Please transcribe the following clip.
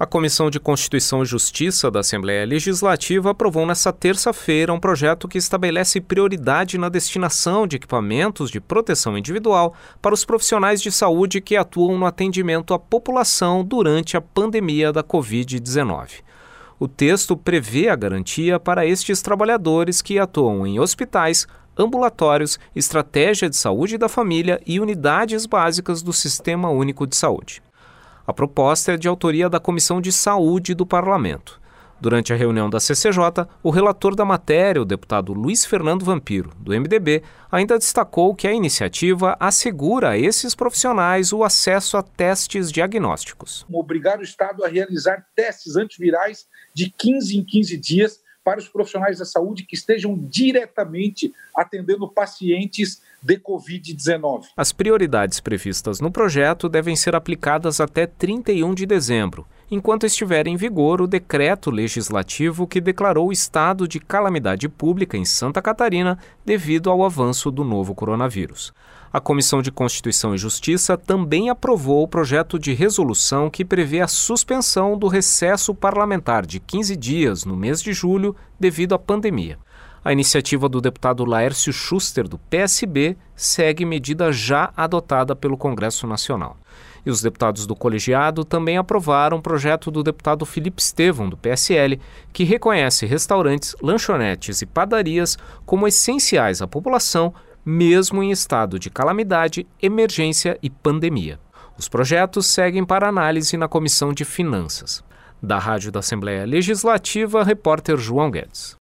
Comissão de Constituição e Justiça da Assembleia Legislativa aprovou nesta terça-feira um projeto que estabelece prioridade na destinação de equipamentos de proteção individual para os profissionais de saúde que atuam no atendimento à população durante a pandemia da Covid-19. O texto prevê a garantia para estes trabalhadores que atuam em hospitais, ambulatórios, estratégia de saúde da família e unidades básicas do Sistema Único de Saúde. A proposta é de autoria da Comissão de Saúde do Parlamento. Durante a reunião da CCJ, o relator da matéria, o deputado Luiz Fernando Vampiro, do MDB, ainda destacou que a iniciativa assegura a esses profissionais o acesso a testes diagnósticos. Obrigar o Estado a realizar testes antivirais de 15 em 15 dias para os profissionais da saúde que estejam diretamente atendendo pacientes de Covid-19. As prioridades previstas no projeto devem ser aplicadas até 31 de dezembro, enquanto estiver em vigor o decreto legislativo que declarou o estado de calamidade pública em Santa Catarina devido ao avanço do novo coronavírus. A Comissão de Constituição e Justiça também aprovou o projeto de resolução que prevê a suspensão do recesso parlamentar de 15 dias no mês de julho devido à pandemia. A iniciativa do deputado Laércio Schuster, do PSB, segue medida já adotada pelo Congresso Nacional. E os deputados do colegiado também aprovaram um projeto do deputado Felipe Estevão, do PSL, que reconhece restaurantes, lanchonetes e padarias como essenciais à população, mesmo em estado de calamidade, emergência e pandemia. Os projetos seguem para análise na Comissão de Finanças. Da Rádio da Assembleia Legislativa, repórter João Guedes.